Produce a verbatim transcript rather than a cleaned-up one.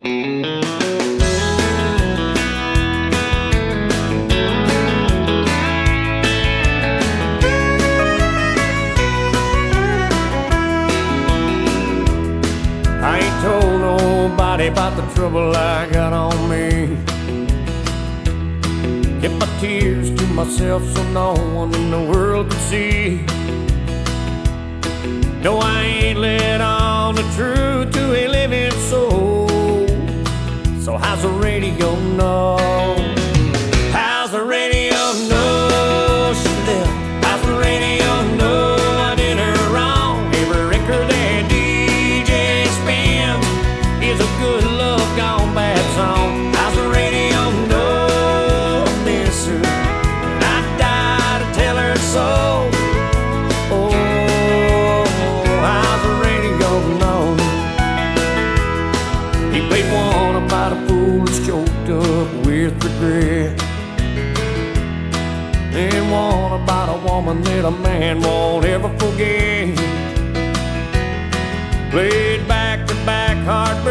I ain't told nobody about the trouble I got on me. Kept my tears to myself so no one in the world could see. No, I ain't let on the truth to a living soul. So how's the radio know? How's the radio know she left? How's the radio know I did her wrong? Every record that D J spins is a good love gone bad song. How's the radio know I miss her? And I die to tell her so. Oh, how's the radio know? He played one about a fool that's choked up with regret, and one about a woman that a man won't ever forget. Played back to back hard